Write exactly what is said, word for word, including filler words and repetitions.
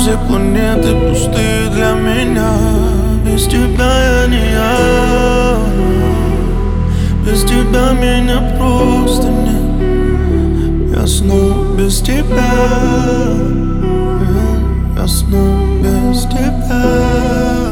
все планеты пустые для меня. Без тебя я не я. Без тебя меня просто нет. Я снова без тебя. Я снова без тебя.